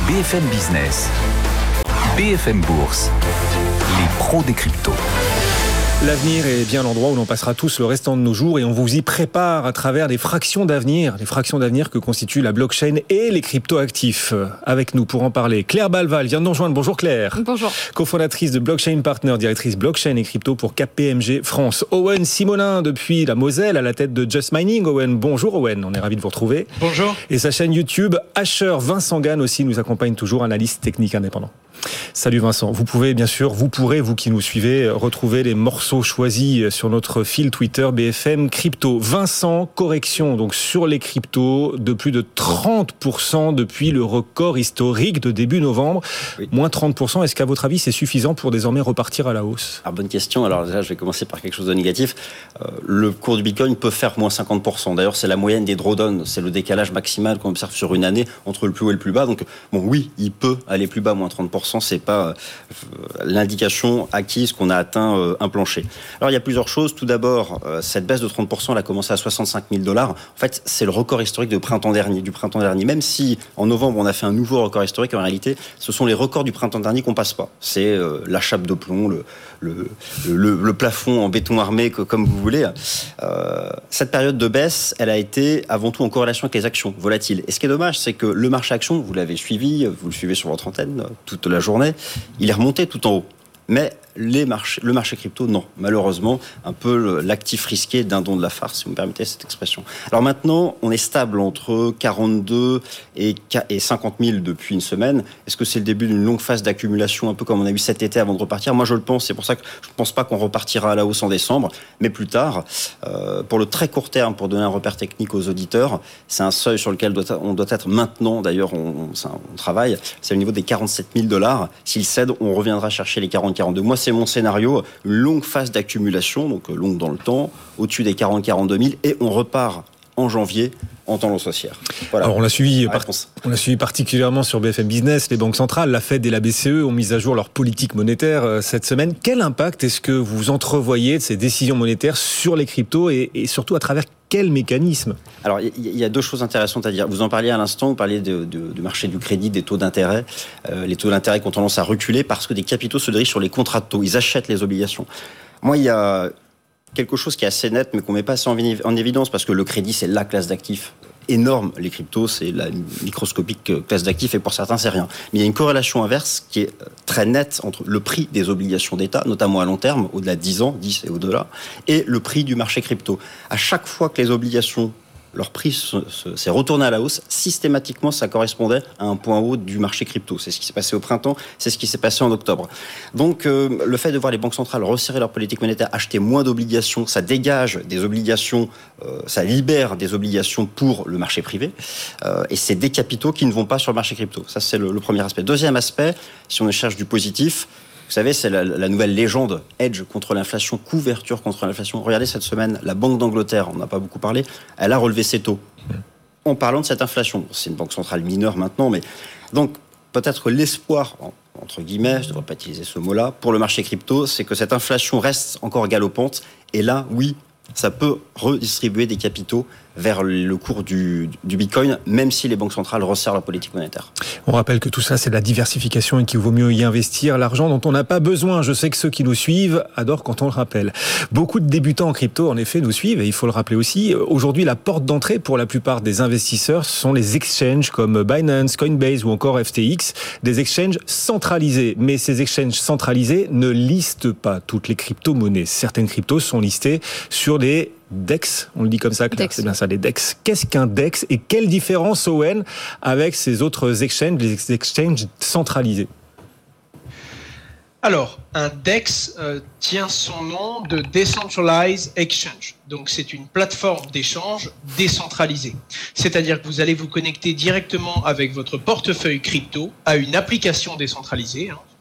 BFM Business, BFM Bourse, les pros des cryptos. L'avenir est bien l'endroit où l'on passera tous le restant de nos jours et on vous y prépare à travers les fractions d'avenir que constituent la blockchain et les crypto-actifs. Avec nous pour en parler, Claire Balval vient de nous rejoindre. Bonjour Claire. Bonjour. Cofondatrice de Blockchain Partner, directrice blockchain et crypto pour KPMG France. Owen Simonin depuis la Moselle à la tête de Just Mining. Owen, bonjour Owen, on est ravi de vous retrouver. Bonjour. Et sa chaîne YouTube, Hasher, Vincent Gann aussi nous accompagne toujours, analyste technique indépendant. Salut Vincent, vous pourrez, vous qui nous suivez, retrouver les morceaux choisis sur notre fil Twitter BFM Crypto. Vincent, correction donc sur les cryptos de plus de 30% depuis le record historique de début novembre. Oui. Moins 30%, est-ce qu'à votre avis c'est suffisant pour désormais repartir à la hausse ? Alors, bonne question, alors déjà je vais commencer par quelque chose de négatif. Le cours du Bitcoin peut faire moins 50%. D'ailleurs c'est la moyenne des drawdowns, c'est le décalage maximal qu'on observe sur une année entre le plus haut et le plus bas. Donc bon, oui, il peut aller plus bas, moins 30%. C'est pas l'indication acquise qu'on a atteint un plancher. Alors il y a plusieurs choses. Tout d'abord, cette baisse de 30%, elle a commencé à 65 000 $. En fait, c'est le record historique du printemps dernier. Même si en novembre on a fait un nouveau record historique, en réalité, ce sont les records du printemps dernier qu'on passe pas. C'est la chape de plomb, le plafond en béton armé, comme vous voulez. Cette période de baisse, elle a été avant tout en corrélation avec les actions volatiles. Et ce qui est dommage, c'est que le marché action, vous l'avez suivi, vous le suivez sur votre antenne toute la journée, il est remonté tout en haut. Mais le marché crypto, non. Malheureusement, un peu l'actif risqué d'un don de la farce, si vous me permettez cette expression. Alors maintenant, on est stable entre 42 et 50 000 depuis une semaine. Est-ce que c'est le début d'une longue phase d'accumulation, un peu comme on a eu cet été avant de repartir ? Moi, je le pense. C'est pour ça que je ne pense pas qu'on repartira à la hausse en décembre, mais plus tard. Pour le très court terme, pour donner un repère technique aux auditeurs, c'est un seuil sur lequel on doit être maintenant. D'ailleurs, on travaille. C'est au niveau des 47 000 $. S'il cède, on reviendra chercher les 40-42. Moi, c'est mon scénario, une longue phase d'accumulation, donc longue dans le temps, au-dessus des 40-42 000, et on repart en janvier en tendance haussière. Voilà. Alors on l'a suivi particulièrement sur BFM Business. Les banques centrales, la Fed et la BCE ont mis à jour leur politique monétaire cette semaine. Quel impact est-ce que vous entrevoyez de ces décisions monétaires sur les cryptos et surtout à travers quel mécanisme ? Alors, il y a deux choses intéressantes à dire. Vous en parliez à l'instant, vous parliez du marché du crédit, des taux d'intérêt. Les taux d'intérêt qui ont tendance à reculer parce que des capitaux se dirigent sur les contrats de taux. Ils achètent les obligations. Moi, il y a quelque chose qui est assez net, mais qu'on ne met pas assez en évidence, parce que le crédit, c'est la classe d'actifs énorme. Les cryptos, c'est la microscopique classe d'actifs, et pour certains, c'est rien. Mais il y a une corrélation inverse qui est très nette entre le prix des obligations d'État, notamment à long terme, au-delà de 10 ans, 10 et au-delà, et le prix du marché crypto. À chaque fois que les obligations, leur prix s'est retourné à la hausse, systématiquement, ça correspondait à un point haut du marché crypto. C'est ce qui s'est passé au printemps, c'est ce qui s'est passé en octobre. Donc, le fait de voir les banques centrales resserrer leur politique monétaire, acheter moins d'obligations, ça dégage des obligations, ça libère des obligations pour le marché privé, et c'est des capitaux qui ne vont pas sur le marché crypto. Ça, c'est le premier aspect. Deuxième aspect, si on cherche du positif, vous savez, c'est la nouvelle légende, hedge contre l'inflation, couverture contre l'inflation. Regardez cette semaine, la Banque d'Angleterre, on n'a pas beaucoup parlé, elle a relevé ses taux. En parlant de cette inflation, c'est une banque centrale mineure maintenant, mais donc peut-être l'espoir, entre guillemets, je ne devrais pas utiliser ce mot-là, pour le marché crypto, c'est que cette inflation reste encore galopante. Et là, oui, ça peut redistribuer des capitaux vers le cours du Bitcoin, même si les banques centrales resserrent la politique monétaire. On rappelle que tout ça, c'est de la diversification et qu'il vaut mieux y investir l'argent dont on n'a pas besoin. Je sais que ceux qui nous suivent adorent quand on le rappelle. Beaucoup de débutants en crypto, en effet, nous suivent, et il faut le rappeler aussi. Aujourd'hui, la porte d'entrée pour la plupart des investisseurs sont les exchanges comme Binance, Coinbase ou encore FTX, des exchanges centralisés. Mais ces exchanges centralisés ne listent pas toutes les crypto-monnaies. Certaines cryptos sont listées sur des DEX, on le dit comme ça, Claire, c'est bien ça, les DEX. Qu'est-ce qu'un DEX et quelle différence, Owen, avec ces autres exchanges, les exchanges centralisés ? Alors, un DEX tient son nom de Decentralized Exchange. Donc, c'est une plateforme d'échange décentralisée. C'est-à-dire que vous allez vous connecter directement avec votre portefeuille crypto à une application décentralisée,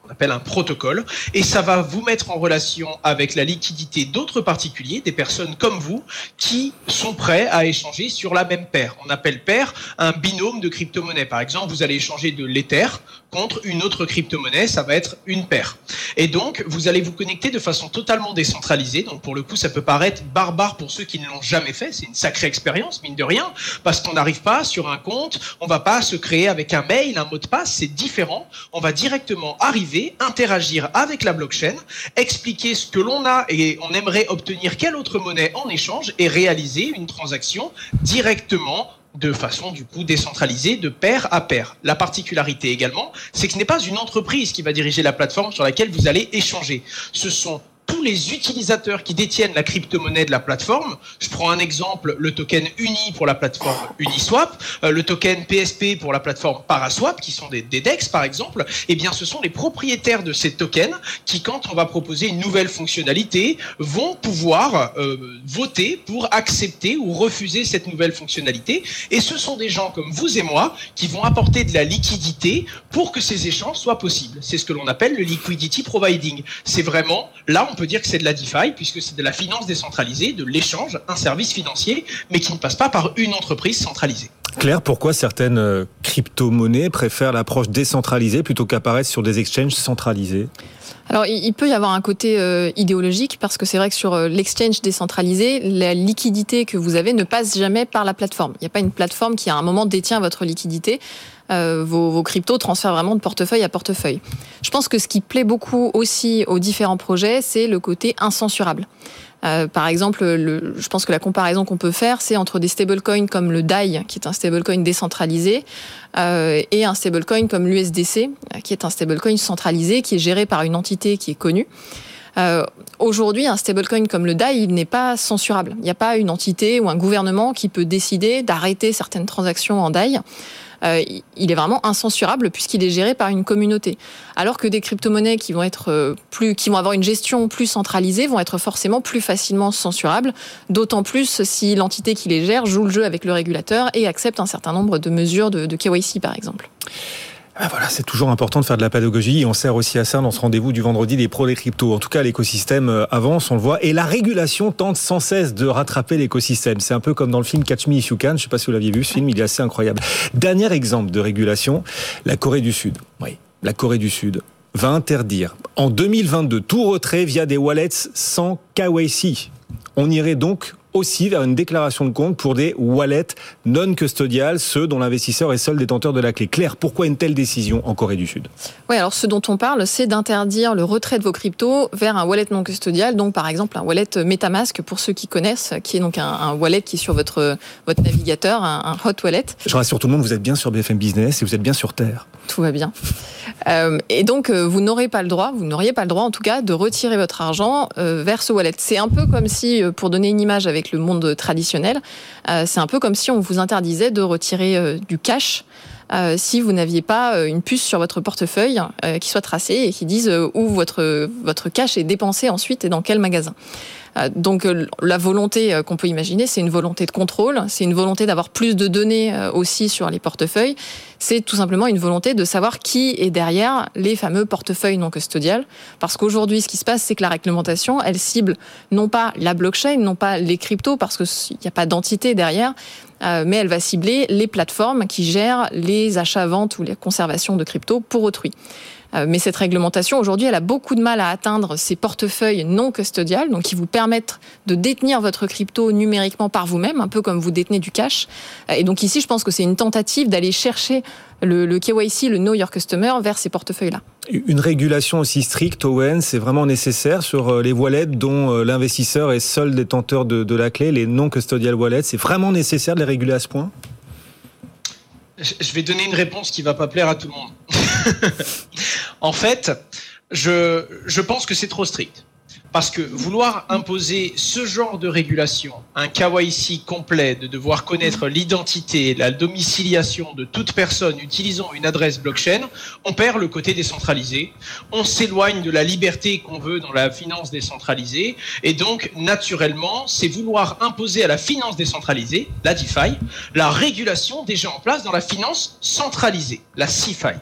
qu'on appelle un protocole, et ça va vous mettre en relation avec la liquidité d'autres particuliers, des personnes comme vous, qui sont prêts à échanger sur la même paire. On appelle paire un binôme de crypto-monnaies. Par exemple, vous allez échanger de l'Ether contre une autre crypto-monnaie, ça va être une paire. Et donc, vous allez vous connecter de façon totalement décentralisée. Donc, pour le coup, ça peut paraître barbare pour ceux qui ne l'ont jamais fait. C'est une sacrée expérience, mine de rien, parce qu'on n'arrive pas sur un compte, on va pas se créer avec un mail, un mot de passe, c'est différent. On va directement arriver, interagir avec la blockchain, expliquer ce que l'on a et on aimerait obtenir quelle autre monnaie en échange et réaliser une transaction directement de façon du coup décentralisée, de pair à pair. La particularité également, c'est que ce n'est pas une entreprise qui va diriger la plateforme sur laquelle vous allez échanger. Ce sont tous les utilisateurs qui détiennent la crypto-monnaie de la plateforme. Je prends un exemple, le token UNI pour la plateforme Uniswap, le token PSP pour la plateforme Paraswap, qui sont des DEX par exemple. Eh bien, ce sont les propriétaires de ces tokens qui, quand on va proposer une nouvelle fonctionnalité, vont pouvoir voter pour accepter ou refuser cette nouvelle fonctionnalité. Et ce sont des gens comme vous et moi qui vont apporter de la liquidité pour que ces échanges soient possibles. C'est ce que l'on appelle le liquidity providing. C'est vraiment, là, on peut dire que c'est de la DeFi, puisque c'est de la finance décentralisée, de l'échange, un service financier, mais qui ne passe pas par une entreprise centralisée. Claire, pourquoi certaines crypto-monnaies préfèrent l'approche décentralisée plutôt qu'apparaître sur des exchanges centralisés ? Alors, il peut y avoir un côté idéologique, parce que c'est vrai que sur l'exchange décentralisé, la liquidité que vous avez ne passe jamais par la plateforme. Il n'y a pas une plateforme qui, à un moment, détient votre liquidité. Vos cryptos transfèrent vraiment de portefeuille à portefeuille. Je pense que ce qui plaît beaucoup aussi aux différents projets, c'est le côté incensurable. Par exemple, je pense que la comparaison qu'on peut faire, c'est entre des stablecoins comme le DAI, qui est un stablecoin décentralisé, et un stablecoin comme l'USDC, qui est un stablecoin centralisé, qui est géré par une entité qui est connue. Aujourd'hui, un stablecoin comme le DAI, il n'est pas censurable. Il n'y a pas une entité ou un gouvernement qui peut décider d'arrêter certaines transactions en DAI. Il est vraiment incensurable puisqu'il est géré par une communauté. Alors que des crypto-monnaies qui vont avoir une gestion plus centralisée vont être forcément plus facilement censurables, d'autant plus si l'entité qui les gère joue le jeu avec le régulateur et accepte un certain nombre de mesures de KYC par exemple. Voilà, c'est toujours important de faire de la pédagogie et on sert aussi à ça dans ce rendez-vous du vendredi des pros des cryptos. En tout cas, l'écosystème avance, on le voit, et la régulation tente sans cesse de rattraper l'écosystème. C'est un peu comme dans le film Catch Me If You Can, je ne sais pas si vous l'aviez vu, ce film, il est assez incroyable. Dernier exemple de régulation, la Corée du Sud. Oui, la Corée du Sud va interdire en 2022 tout retrait via des wallets sans KYC. On irait donc aussi vers une déclaration de compte pour des wallets non custodiales, ceux dont l'investisseur est seul détenteur de la clé. Claire, pourquoi une telle décision en Corée du Sud ? Oui, alors ce dont on parle, c'est d'interdire le retrait de vos cryptos vers un wallet non custodial, donc par exemple un wallet MetaMask pour ceux qui connaissent, qui est donc un wallet qui est sur votre navigateur, un hot wallet. Je rassure tout le monde, vous êtes bien sur BFM Business et vous êtes bien sur Terre. Tout va bien. Et donc vous n'auriez pas le droit en tout cas de retirer votre argent vers ce wallet. C'est un peu comme si, pour donner une image avec le monde traditionnel, c'est un peu comme si on vous interdisait de retirer du cash si vous n'aviez pas une puce sur votre portefeuille qui soit tracée et qui dise où votre cash est dépensé ensuite et dans quel magasin. Donc la volonté qu'on peut imaginer, c'est une volonté de contrôle, c'est une volonté d'avoir plus de données aussi sur les portefeuilles, c'est tout simplement une volonté de savoir qui est derrière les fameux portefeuilles non custodiales. Parce qu'aujourd'hui, ce qui se passe, c'est que la réglementation, elle cible non pas la blockchain, non pas les cryptos, parce qu'il n'y a pas d'entité derrière, mais elle va cibler les plateformes qui gèrent les achats-ventes ou la conservation de cryptos pour autrui. Mais cette réglementation, aujourd'hui, elle a beaucoup de mal à atteindre ces portefeuilles non custodiales, donc qui vous permettent de détenir votre crypto numériquement par vous-même, un peu comme vous détenez du cash. Et donc ici, je pense que c'est une tentative d'aller chercher le KYC, le Know Your Customer, vers ces portefeuilles-là. Une régulation aussi stricte, Owen, c'est vraiment nécessaire sur les wallets dont l'investisseur est seul détenteur de la clé, les non custodial wallets. C'est vraiment nécessaire de les réguler à ce point ? Je vais donner une réponse qui va pas plaire à tout le monde. En fait, je pense que c'est trop strict. Parce que vouloir imposer ce genre de régulation, un KYC complet, de devoir connaître l'identité, la domiciliation de toute personne utilisant une adresse blockchain, on perd le côté décentralisé, on s'éloigne de la liberté qu'on veut dans la finance décentralisée, et donc naturellement, c'est vouloir imposer à la finance décentralisée, la DeFi, la régulation déjà en place dans la finance centralisée, la CeFi.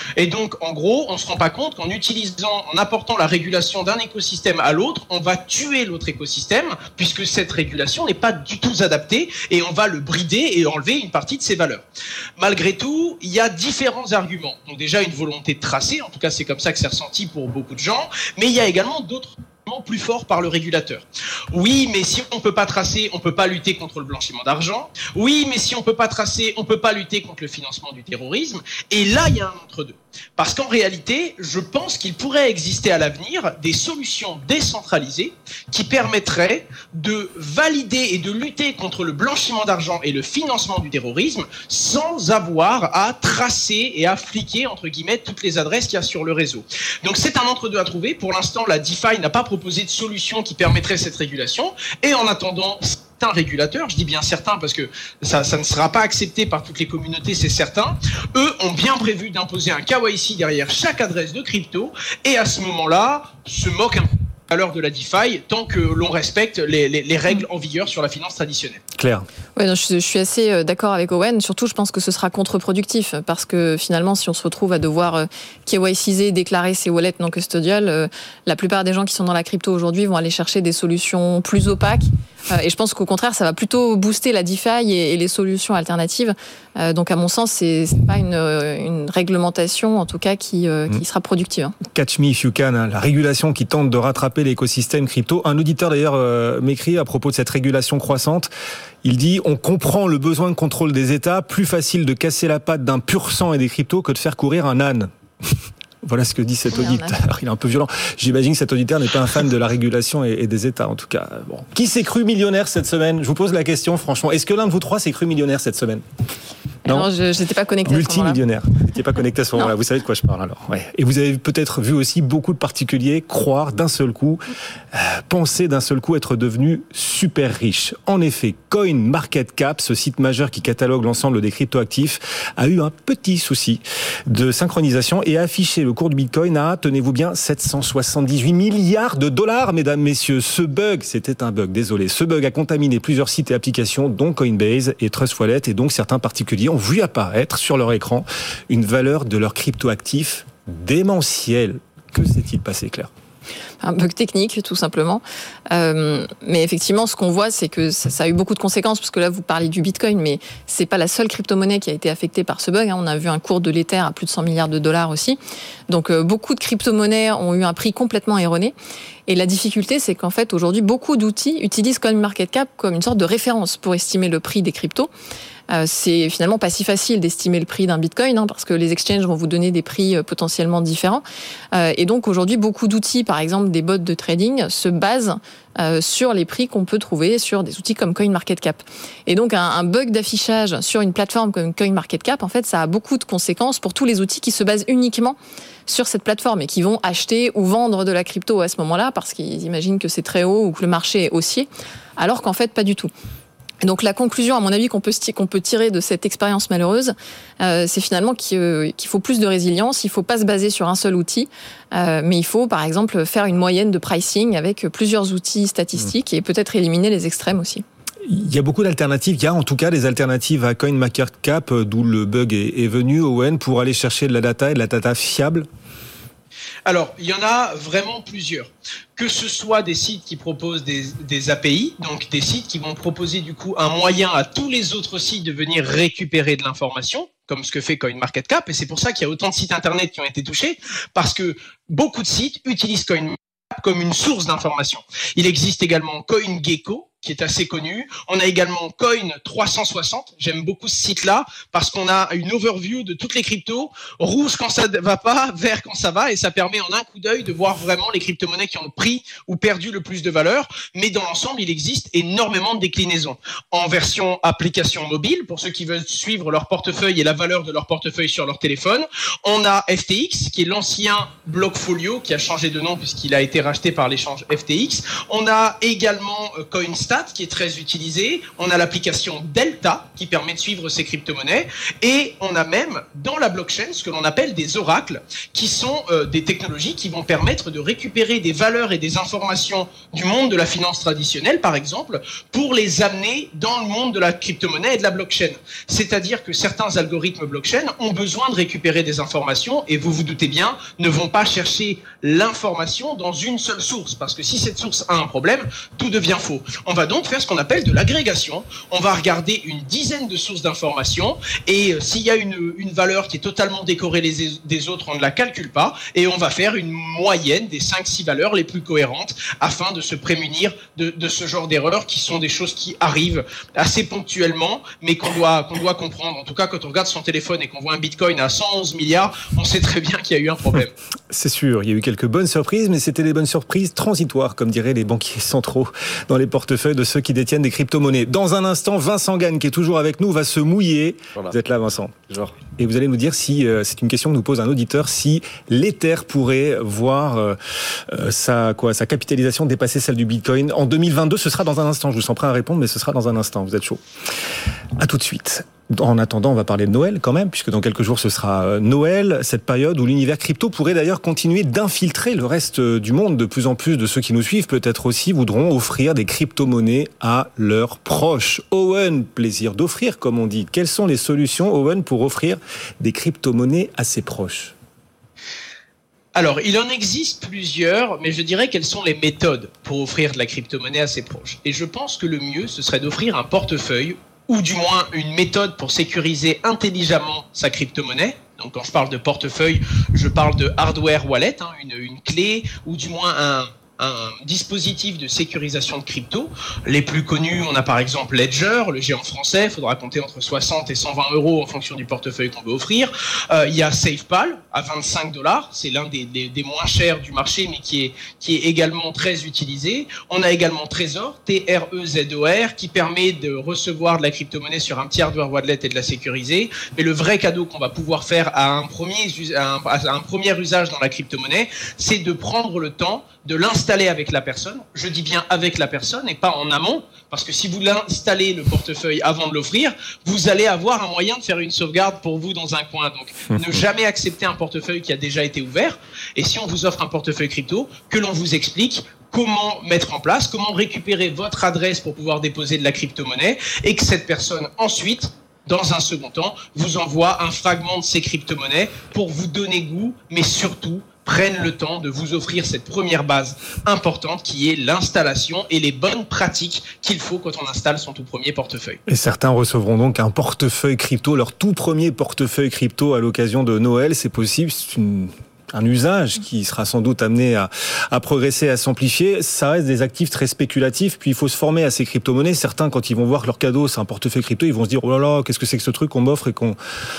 Et donc, en gros, on se rend pas compte qu'en apportant la régulation d'un écosystème à l'autre, on va tuer l'autre écosystème, puisque cette régulation n'est pas du tout adaptée, et on va le brider et enlever une partie de ses valeurs. Malgré tout, il y a différents arguments. Donc déjà, une volonté de tracer, en tout cas c'est comme ça que c'est ressenti pour beaucoup de gens, mais il y a également d'autres plus fort par le régulateur. Oui, mais si on peut pas tracer, on peut pas lutter contre le blanchiment d'argent. Oui, mais si on peut pas tracer, on peut pas lutter contre le financement du terrorisme. Et là, il y a un entre-deux. Parce qu'en réalité, je pense qu'il pourrait exister à l'avenir des solutions décentralisées qui permettraient de valider et de lutter contre le blanchiment d'argent et le financement du terrorisme sans avoir à tracer et à fliquer, entre guillemets, toutes les adresses qu'il y a sur le réseau. Donc c'est un entre-deux à trouver. Pour l'instant, la DeFi n'a pas proposé de solution qui permettrait cette régulation. Et en attendant, certains régulateurs, je dis bien certains parce que ça ne sera pas accepté par toutes les communautés, c'est certain, eux ont bien prévu d'imposer un KYC derrière chaque adresse de crypto et à ce moment-là, se moquent un peu à l'heure de la DeFi tant que l'on respecte les règles en vigueur sur la finance traditionnelle. Claire. Ouais, non, je suis assez d'accord avec Owen. Surtout, je pense que ce sera contre-productif parce que finalement, si on se retrouve à devoir KYCiser, déclarer ses wallets non custodiales, la plupart des gens qui sont dans la crypto aujourd'hui vont aller chercher des solutions plus opaques. Et je pense qu'au contraire, ça va plutôt booster la DeFi et les solutions alternatives. Donc, à mon sens, c'est pas une réglementation, en tout cas, qui sera productive. Hein. Catch me if you can, hein, la régulation qui tente de rattraper l'écosystème crypto. Un auditeur d'ailleurs m'écrit à propos de cette régulation croissante. Il dit, on comprend le besoin de contrôle des États, plus facile de casser la patte d'un pur sang et des cryptos que de faire courir un âne. Voilà ce que dit cet auditeur. Il est un peu violent. J'imagine que cet auditeur n'est pas un fan de la régulation et des États, en tout cas. Bon. Qui s'est cru millionnaire cette semaine ? Je vous pose la question, franchement. Est-ce que l'un de vous trois s'est cru millionnaire cette semaine ? Non, je n'étais pas connecté à ce moment-là. Multimillionnaire. Vous n'étiez pas connecté à ce moment-là. Vous savez de quoi je parle alors. Ouais. Et vous avez peut-être vu aussi beaucoup de particuliers croire d'un seul coup, penser d'un seul coup être devenus super riches. En effet, CoinMarketCap, ce site majeur qui catalogue l'ensemble des cryptoactifs, a eu un petit souci de synchronisation et a affiché le cours du Bitcoin à, tenez-vous bien, 778 milliards de dollars, mesdames, messieurs. Ce bug, c'était un bug, désolé. Ce bug a contaminé plusieurs sites et applications, dont Coinbase et Trust Wallet, et donc certains particuliers ont vu apparaître sur leur écran une valeur de leur cryptoactif démentielle. Que s'est-il passé, Claire ? Un bug technique, tout simplement. Mais effectivement, ce qu'on voit, c'est que ça a eu beaucoup de conséquences, parce que là, vous parlez du Bitcoin, mais c'est pas la seule crypto-monnaie qui a été affectée par ce bug. On a vu un cours de l'Ether à plus de 100 milliards de dollars aussi. Donc, beaucoup de crypto-monnaies ont eu un prix complètement erroné. Et la difficulté, c'est qu'en fait, aujourd'hui, beaucoup d'outils utilisent CoinMarketCap comme une sorte de référence pour estimer le prix des cryptos. C'est finalement pas si facile d'estimer le prix d'un Bitcoin, parce que les exchanges vont vous donner des prix potentiellement différents. Et donc aujourd'hui, beaucoup d'outils, par exemple des bots de trading, se basent sur les prix qu'on peut trouver sur des outils comme CoinMarketCap. Et donc un bug d'affichage sur une plateforme comme CoinMarketCap, en fait, ça a beaucoup de conséquences pour tous les outils qui se basent uniquement sur cette plateforme et qui vont acheter ou vendre de la crypto à ce moment-là parce qu'ils imaginent que c'est très haut ou que le marché est haussier, alors qu'en fait, pas du tout. Donc la conclusion, à mon avis, qu'on peut tirer de cette expérience malheureuse, c'est finalement qu'il faut plus de résilience. Il ne faut pas se baser sur un seul outil, mais il faut, par exemple, faire une moyenne de pricing avec plusieurs outils statistiques et peut-être éliminer les extrêmes aussi. Il y a beaucoup d'alternatives. Il y a en tout cas des alternatives à CoinMarketCap, d'où le bug est venu, Owen, pour aller chercher de la data et de la data fiable. Alors, il y en a vraiment plusieurs. Que ce soit des sites qui proposent des API, donc des sites qui vont proposer du coup un moyen à tous les autres sites de venir récupérer de l'information, comme ce que fait CoinMarketCap, et c'est pour ça qu'il y a autant de sites internet qui ont été touchés, parce que beaucoup de sites utilisent CoinMarketCap comme une source d'information. Il existe également CoinGecko, qui est assez connu. On a également Coin 360. J'aime beaucoup ce site-là parce qu'on a une overview de toutes les cryptos, rouge quand ça va pas, vert quand ça va, et ça permet en un coup d'œil de voir vraiment les crypto-monnaies qui ont pris ou perdu le plus de valeur. Mais dans l'ensemble, il existe énormément de déclinaisons. En version application mobile, pour ceux qui veulent suivre leur portefeuille et la valeur de leur portefeuille sur leur téléphone. On a FTX, qui est l'ancien Blockfolio, qui a changé de nom puisqu'il a été racheté par l'échange FTX. On a également CoinStar, CryptoStat qui est très utilisé, on a l'application Delta qui permet de suivre ces crypto-monnaies, et on a même dans la blockchain ce que l'on appelle des oracles, qui sont des technologies qui vont permettre de récupérer des valeurs et des informations du monde de la finance traditionnelle, par exemple, pour les amener dans le monde de la crypto-monnaie et de la blockchain. C'est-à-dire que certains algorithmes blockchain ont besoin de récupérer des informations, et vous vous doutez bien, ne vont pas chercher l'information dans une seule source, parce que si cette source a un problème, tout devient faux. On va donc faire ce qu'on appelle de l'agrégation. On va regarder une dizaine de sources d'informations, et s'il y a une valeur qui est totalement décorrélée des autres, on ne la calcule pas, et on va faire une moyenne des 5-6 valeurs les plus cohérentes afin de se prémunir de ce genre d'erreurs qui sont des choses qui arrivent assez ponctuellement, mais qu'on doit comprendre. En tout cas, quand on regarde son téléphone et qu'on voit un bitcoin à 111 milliards, on sait très bien qu'il y a eu un problème. C'est sûr, il y a eu quelques bonnes surprises, mais c'était des bonnes surprises transitoires, comme diraient les banquiers centraux dans les portefeuilles de ceux qui détiennent des crypto-monnaies. Dans un instant, Vincent Gagne, qui est toujours avec nous, va se mouiller. Voilà. Vous êtes là, Vincent. Genre. Et vous allez nous dire si, c'est une question que nous pose un auditeur, si l'Ether pourrait voir sa capitalisation dépasser celle du Bitcoin en 2022. Ce sera dans un instant. Je vous sens prêt à répondre, mais ce sera dans un instant. Vous êtes chaud. À tout de suite. En attendant, on va parler de Noël quand même, puisque dans quelques jours ce sera Noël, cette période où l'univers crypto pourrait d'ailleurs continuer d'infiltrer le reste du monde. De plus en plus de ceux qui nous suivent peut-être aussi voudront offrir des crypto-monnaies à leurs proches. Owen, plaisir d'offrir comme on dit. Quelles sont les solutions, Owen, pour offrir des crypto-monnaies à ses proches ? Alors, il en existe plusieurs, mais je dirais quelles sont les méthodes pour offrir de la crypto-monnaie à ses proches. Et je pense que le mieux, ce serait d'offrir un portefeuille, ou du moins une méthode pour sécuriser intelligemment sa crypto-monnaie. Donc quand je parle de portefeuille, je parle de hardware wallet, une clé, ou du moins un dispositif de sécurisation de crypto. Les plus connus, on a par exemple Ledger, le géant français, il faudra compter entre 60 et 120 € en fonction du portefeuille qu'on veut offrir. Il y a SafePal à $25, c'est l'un des moins chers du marché, mais qui est également très utilisé. On a également Trezor, Trezor, qui permet de recevoir de la crypto-monnaie sur un petit hardware wallet et de la sécuriser. Mais le vrai cadeau qu'on va pouvoir faire à un premier usage dans la crypto-monnaie, c'est de prendre le temps de l'installer avec la personne. Je dis bien avec la personne et pas en amont, parce que si vous l'installez le portefeuille avant de l'offrir, vous allez avoir un moyen de faire une sauvegarde pour vous dans un coin. Donc, ne jamais accepter un portefeuille qui a déjà été ouvert. Et si on vous offre un portefeuille crypto, que l'on vous explique comment mettre en place, comment récupérer votre adresse pour pouvoir déposer de la crypto-monnaie, et que cette personne ensuite, dans un second temps, vous envoie un fragment de ces crypto-monnaies pour vous donner goût, mais surtout prennent le temps de vous offrir cette première base importante qui est l'installation et les bonnes pratiques qu'il faut quand on installe son tout premier portefeuille. Et certains recevront donc un portefeuille crypto, leur tout premier portefeuille crypto à l'occasion de Noël. C'est possible, c'est un usage qui sera sans doute amené à progresser, à s'amplifier. Ça reste des actifs très spéculatifs, puis il faut se former à ces crypto-monnaies. Certains, quand ils vont voir que leur cadeau, c'est un portefeuille crypto, ils vont se dire « Oh là là, qu'est-ce que c'est que ce truc qu'on m'offre » et qu'on...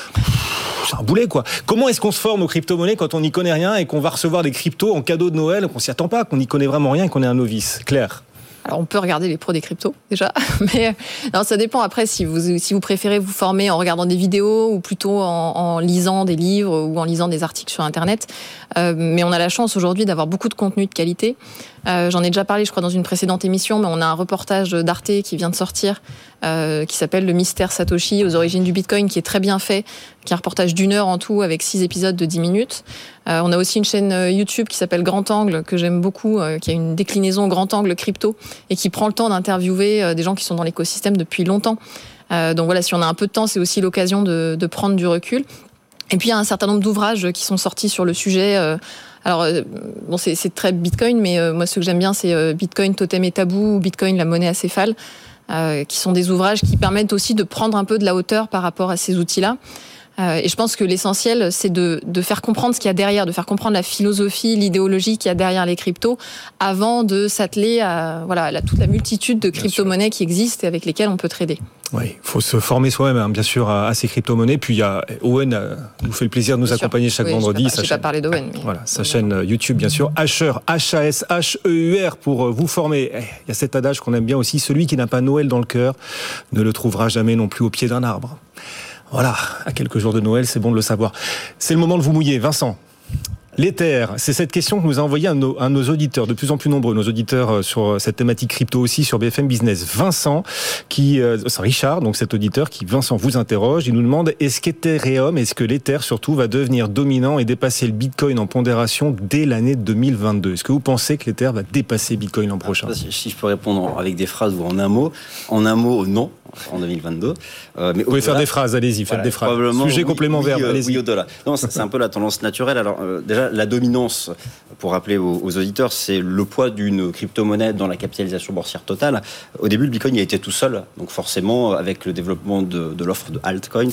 C'est un boulet, quoi. Comment est-ce qu'on se forme aux crypto-monnaies quand on n'y connaît rien et qu'on va recevoir des cryptos en cadeau de Noël, qu'on s'y attend pas, qu'on n'y connaît vraiment rien et qu'on est un novice ? Claire ? Alors, on peut regarder les pros des cryptos, déjà. Mais non, ça dépend après si vous préférez vous former en regardant des vidéos ou plutôt en lisant des livres ou en lisant des articles sur Internet. Mais on a la chance aujourd'hui d'avoir beaucoup de contenu de qualité. J'en ai déjà parlé, je crois, dans une précédente émission, mais on a un reportage d'Arte qui vient de sortir, qui s'appelle Le mystère Satoshi aux origines du Bitcoin, qui est très bien fait, qui est un reportage d'1 heure en tout, avec 6 épisodes de 10 minutes. On a aussi une chaîne YouTube qui s'appelle Grand Angle, que j'aime beaucoup, qui a une déclinaison Grand Angle crypto, et qui prend le temps d'interviewer des gens qui sont dans l'écosystème depuis longtemps. Donc voilà, si on a un peu de temps, c'est aussi l'occasion de prendre du recul. Et puis il y a un certain nombre d'ouvrages qui sont sortis sur le sujet. Alors bon, c'est très Bitcoin, mais moi ce que j'aime bien, c'est Bitcoin, Totem et Tabou, ou Bitcoin, la monnaie acéphale, qui sont des ouvrages qui permettent aussi de prendre un peu de la hauteur par rapport à ces outils-là. Et je pense que l'essentiel, c'est de faire comprendre ce qu'il y a derrière, de faire comprendre la philosophie, l'idéologie qu'il y a derrière les cryptos, avant de s'atteler à toute la multitude de crypto-monnaies qui existent et avec lesquelles on peut trader. Oui, il faut se former soi-même, bien sûr, à ces crypto-monnaies. Puis il y a Owen, nous fait le plaisir de nous accompagner chaque vendredi. Je n'ai pas parlé d'Owen. Voilà, sa chaîne YouTube, bien sûr. Asher, H-A-S-H-E-U-R, pour vous former. Il y a cet adage qu'on aime bien aussi, celui qui n'a pas Noël dans le cœur ne le trouvera jamais non plus au pied d'un arbre. Voilà, à quelques jours de Noël, c'est bon de le savoir. C'est le moment de vous mouiller, Vincent. L'Ether, c'est cette question que nous a envoyé un de nos auditeurs, de plus en plus nombreux, nos auditeurs sur cette thématique crypto aussi sur BFM Business. Vincent, c'est Richard, donc cet auditeur qui, Vincent, vous interroge. Il nous demande, est-ce que l'Ether surtout va devenir dominant et dépasser le Bitcoin en pondération dès l'année 2022? Est-ce que vous pensez que l'Ether va dépasser Bitcoin l'an prochain? Si je peux répondre avec des phrases ou en un mot. En un mot, non. En 2022. Mais vous pouvez faire des phrases, allez-y, faites des phrases. Sujet complémentaire, allez-y. Oui, au-delà. Non, c'est un peu la tendance naturelle. Alors, déjà, la dominance, pour rappeler aux auditeurs, c'est le poids d'une crypto-monnaie dans la capitalisation boursière totale. Au début, le Bitcoin, il était tout seul. Donc, forcément, avec le développement de l'offre de altcoins,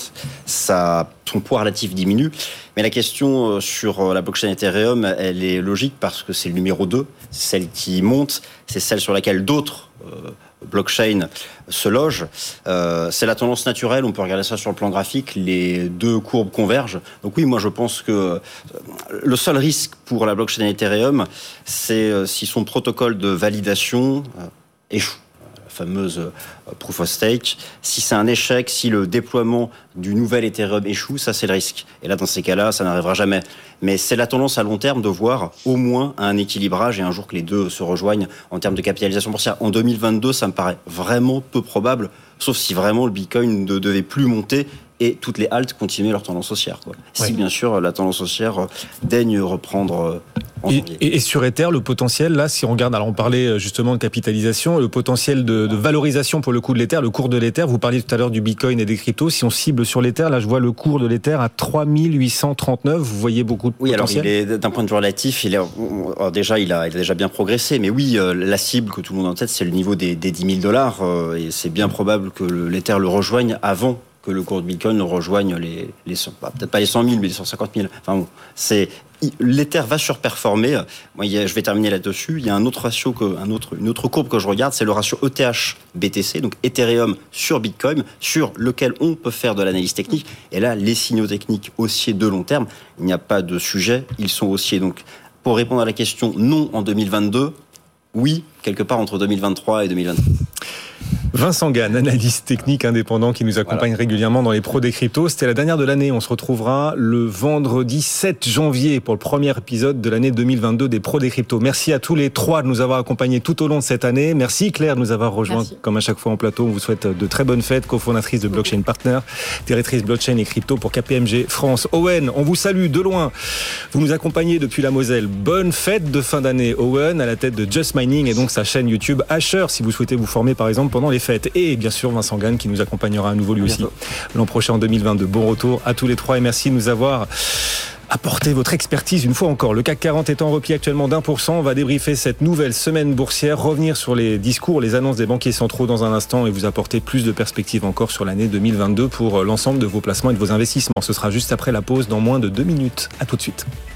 son poids relatif diminue. Mais la question sur la blockchain Ethereum, elle est logique parce que c'est le numéro 2, c'est celle qui monte, c'est celle sur laquelle d'autres blockchain se loge. C'est la tendance naturelle, on peut regarder ça sur le plan graphique, les deux courbes convergent. Donc oui, moi je pense que le seul risque pour la blockchain Ethereum, c'est si son protocole de validation échoue. Fameuse proof of stake. Si c'est un échec, si le déploiement du nouvel Ethereum échoue, ça c'est le risque. Et là, dans ces cas-là, ça n'arrivera jamais. Mais c'est la tendance à long terme de voir au moins un équilibrage et un jour que les deux se rejoignent en termes de capitalisation boursière. En 2022, ça me paraît vraiment peu probable, sauf si vraiment le Bitcoin ne devait plus monter et toutes les haltes continuer leur tendance haussière. Si bien sûr la tendance haussière daigne reprendre en janvier. Et sur Ether, le potentiel, là, si on regarde, alors on parlait justement de capitalisation, le potentiel de valorisation pour le coût de l'Ether, le cours de l'Ether, vous parliez tout à l'heure du Bitcoin et des cryptos, si on cible sur l'Ether, là je vois le cours de l'Ether à 3839, vous voyez beaucoup de potentiel? Oui, alors d'un point de vue relatif, il a déjà bien progressé, mais oui, la cible que tout le monde a en tête, c'est le niveau des $10 000, et c'est bien probable que l'Ether le rejoigne avant que le cours de Bitcoin rejoigne les peut-être pas les 100 000, mais les 150 000. Enfin bon, l'Ether va surperformer. Moi, je vais terminer là-dessus. Il y a un autre ratio, une autre courbe que je regarde, c'est le ratio ETH-BTC, donc Ethereum sur Bitcoin, sur lequel on peut faire de l'analyse technique. Et là, les signaux techniques haussiers de long terme, il n'y a pas de sujet, ils sont haussiers. Donc, pour répondre à la question, non en 2022, oui, quelque part entre 2023 et 2024. Vincent Gann, analyste technique indépendant qui nous accompagne régulièrement dans les pros des cryptos. C'était la dernière de l'année. On se retrouvera le vendredi 7 janvier pour le premier épisode de l'année 2022 des pros des cryptos. Merci à tous les trois de nous avoir accompagnés tout au long de cette année. Merci Claire de nous avoir rejoints comme à chaque fois en plateau. On vous souhaite de très bonnes fêtes. Cofondatrice de Blockchain Partner, directrice blockchain et crypto pour KPMG France. Owen, on vous salue de loin. Vous nous accompagnez depuis la Moselle. Bonne fête de fin d'année. Owen à la tête de Just Mining et donc sa chaîne YouTube Asher si vous souhaitez vous former par exemple pendant les fêtes. Et bien sûr Vincent Gann qui nous accompagnera à nouveau lui aussi l'an prochain en 2022. Bon retour à tous les trois et merci de nous avoir apporté votre expertise une fois encore. Le CAC 40 est en repli actuellement d'1%. On va débriefer cette nouvelle semaine boursière, revenir sur les discours, les annonces des banquiers centraux dans un instant et vous apporter plus de perspectives encore sur l'année 2022 pour l'ensemble de vos placements et de vos investissements. Ce sera juste après la pause dans moins de 2 minutes. À tout de suite.